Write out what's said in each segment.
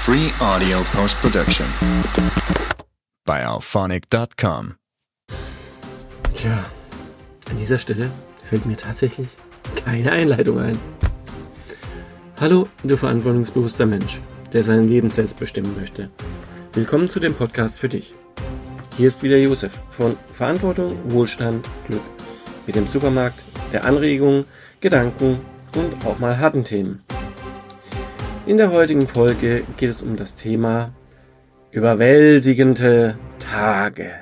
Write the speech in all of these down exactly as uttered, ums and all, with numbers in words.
Free audio post-production by alphonic dot com. Tja, an dieser Stelle fällt mir tatsächlich keine Einleitung ein. Hallo, du verantwortungsbewusster Mensch, der sein Leben selbst bestimmen möchte. Willkommen zu dem Podcast für dich. Hier ist wieder Josef von Verantwortung, Wohlstand, Glück. Mit dem Supermarkt der Anregungen, Gedanken und auch mal harten Themen. In der heutigen Folge geht es um das Thema überwältigende Tage.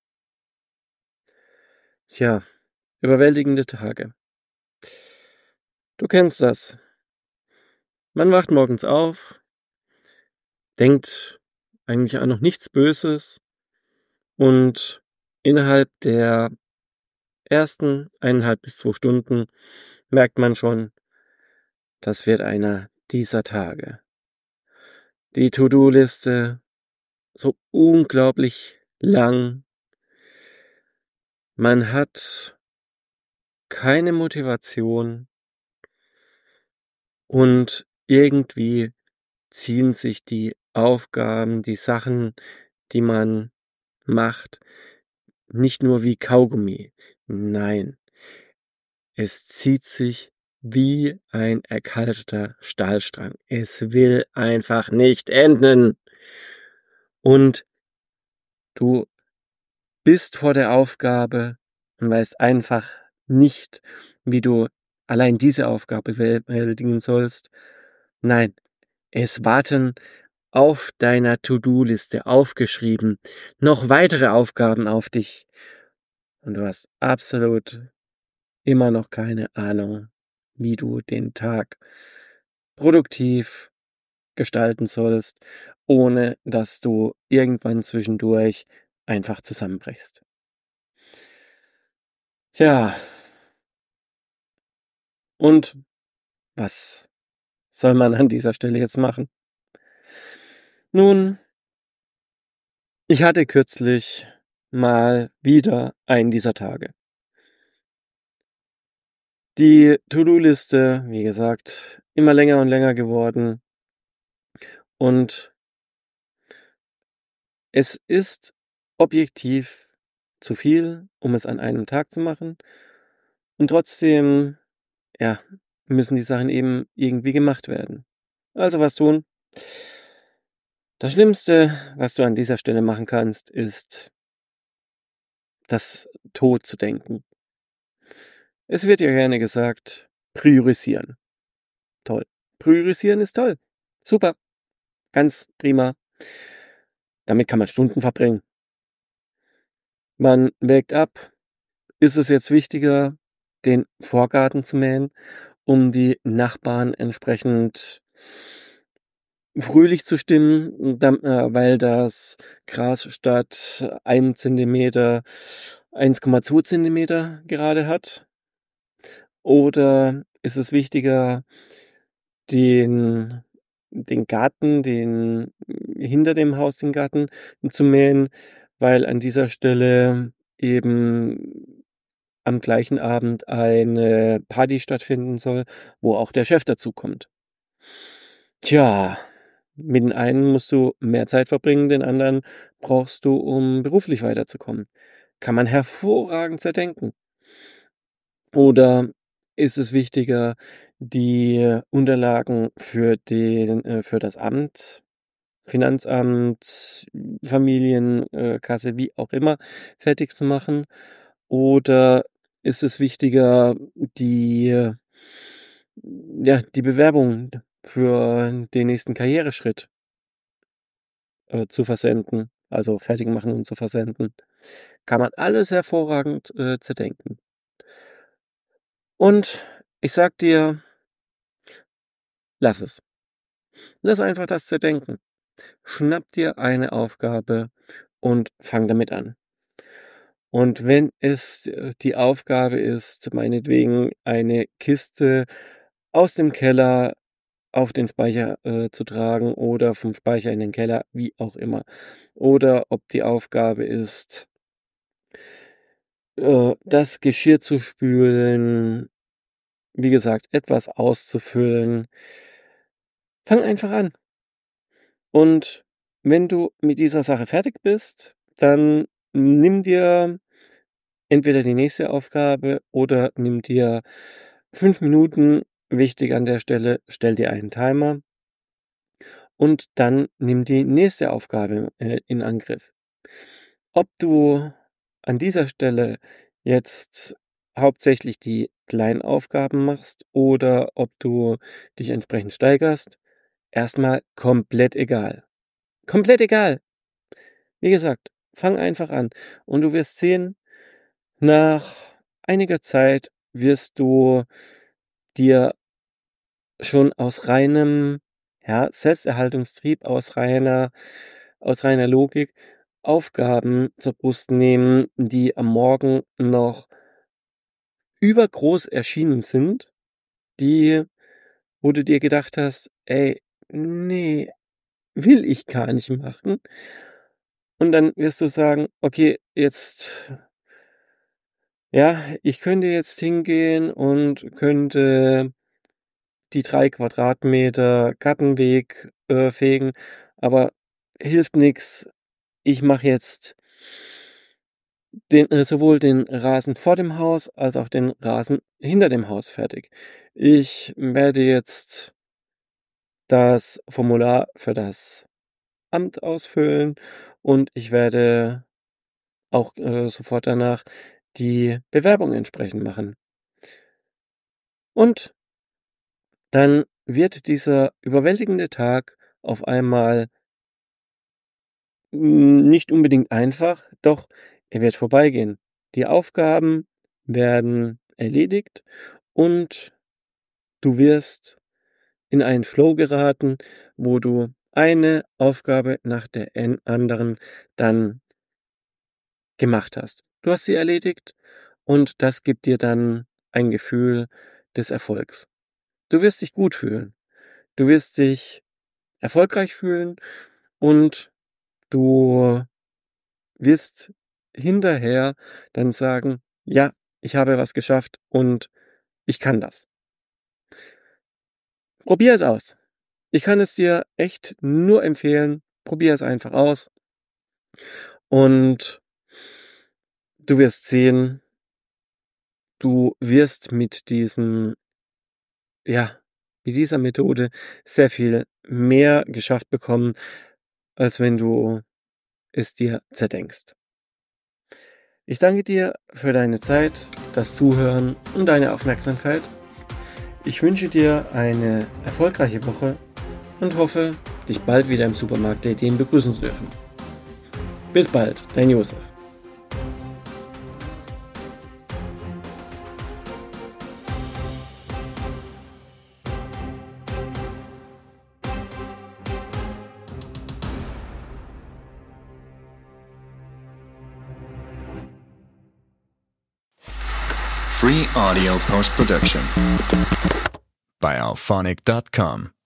Tja, überwältigende Tage. Du kennst das. Man wacht morgens auf, denkt eigentlich an noch nichts Böses und innerhalb der ersten eineinhalb bis zwei Stunden merkt man schon, das wird einer dieser Tage. Die To-Do-Liste so unglaublich lang. Man hat keine Motivation und irgendwie ziehen sich die Aufgaben, die Sachen, die man macht, nicht nur wie Kaugummi. Nein, es zieht sich wie ein erkalteter Stahlstrang. Es will einfach nicht enden. Und du bist vor der Aufgabe und weißt einfach nicht, wie du allein diese Aufgabe bewältigen sollst. Nein, es warten auf deiner To-Do-Liste aufgeschrieben noch weitere Aufgaben auf dich. Und du hast absolut immer noch keine Ahnung, wie du den Tag produktiv gestalten sollst, ohne dass du irgendwann zwischendurch einfach zusammenbrichst. Ja, und was soll man an dieser Stelle jetzt machen? Nun, ich hatte kürzlich mal wieder einen dieser Tage. Die To-Do-Liste, wie gesagt, immer länger und länger geworden. Und es ist objektiv zu viel, um es an einem Tag zu machen. Und trotzdem, ja, müssen die Sachen eben irgendwie gemacht werden. Also was tun? Das Schlimmste, was du an dieser Stelle machen kannst, ist, das tot zu denken. Es wird ja gerne gesagt, priorisieren. Toll. Priorisieren ist toll. Super. Ganz prima. Damit kann man Stunden verbringen. Man wägt ab, ist es jetzt wichtiger, den Vorgarten zu mähen, um die Nachbarn entsprechend fröhlich zu stimmen, weil das Gras statt einem Zentimeter eins Komma zwei Zentimeter gerade hat? Oder ist es wichtiger, den, den Garten, den hinter dem Haus, den Garten zu mähen, weil an dieser Stelle eben am gleichen Abend eine Party stattfinden soll, wo auch der Chef dazukommt? Tja, mit dem einen musst du mehr Zeit verbringen, den anderen brauchst du, um beruflich weiterzukommen. Kann man hervorragend zerdenken. Oder ist es wichtiger, die Unterlagen für den, äh, für das Amt, Finanzamt, Familienkasse, wie auch immer, fertig zu machen? Oder ist es wichtiger, die, ja, die Bewerbung für den nächsten Karriereschritt äh, zu versenden, also fertig machen und zu versenden? Kann man alles hervorragend äh, zerdenken. Und ich sag dir, lass es. Lass einfach das zerdenken. Schnapp dir eine Aufgabe und fang damit an. Und wenn es die Aufgabe ist, meinetwegen eine Kiste aus dem Keller auf den Speicher äh, zu tragen oder vom Speicher in den Keller, wie auch immer. Oder ob die Aufgabe ist, äh, das Geschirr zu spülen, wie gesagt, etwas auszufüllen. Fang einfach an. Und wenn du mit dieser Sache fertig bist, dann nimm dir entweder die nächste Aufgabe oder nimm dir fünf Minuten. Wichtig an der Stelle, stell dir einen Timer und dann nimm die nächste Aufgabe äh, in Angriff. Ob du an dieser Stelle jetzt hauptsächlich die kleinen Aufgaben machst oder ob du dich entsprechend steigerst, erstmal komplett egal. Komplett egal. Wie gesagt, fang einfach an und du wirst sehen, nach einiger Zeit wirst du dir schon aus reinem, ja, Selbsterhaltungstrieb, aus reiner aus reiner Logik Aufgaben zur Brust nehmen, die am Morgen noch übergroß erschienen sind, die wo du dir gedacht hast: „Ey, ne, will ich gar nicht machen." Und dann wirst du sagen: „Okay, jetzt ja, ich könnte jetzt hingehen und könnte die drei Quadratmeter Gartenweg, äh, fegen, aber hilft nix. Ich mache jetzt den äh, sowohl den Rasen vor dem Haus als auch den Rasen hinter dem Haus fertig. Ich werde jetzt das Formular für das Amt ausfüllen und ich werde auch, äh, sofort danach die Bewerbung entsprechend machen." Und dann wird dieser überwältigende Tag auf einmal hm, nicht unbedingt einfach, doch er wird vorbeigehen. Die Aufgaben werden erledigt und du wirst in einen Flow geraten, wo du eine Aufgabe nach der en anderen dann gemacht hast. Du hast sie erledigt und das gibt dir dann ein Gefühl des Erfolgs. Du wirst dich gut fühlen. Du wirst dich erfolgreich fühlen und du wirst hinterher dann sagen: „Ja, ich habe was geschafft und ich kann das." Probier es aus. Ich kann es dir echt nur empfehlen. Probier es einfach aus und du wirst sehen, du wirst mit diesen ja, mit dieser Methode sehr viel mehr geschafft bekommen, als wenn du es dir zerdenkst. Ich danke dir für deine Zeit, das Zuhören und deine Aufmerksamkeit. Ich wünsche dir eine erfolgreiche Woche und hoffe, dich bald wieder im Supermarkt der Ideen begrüßen zu dürfen. Bis bald, dein Josef. Free audio post-production by alphonic dot com.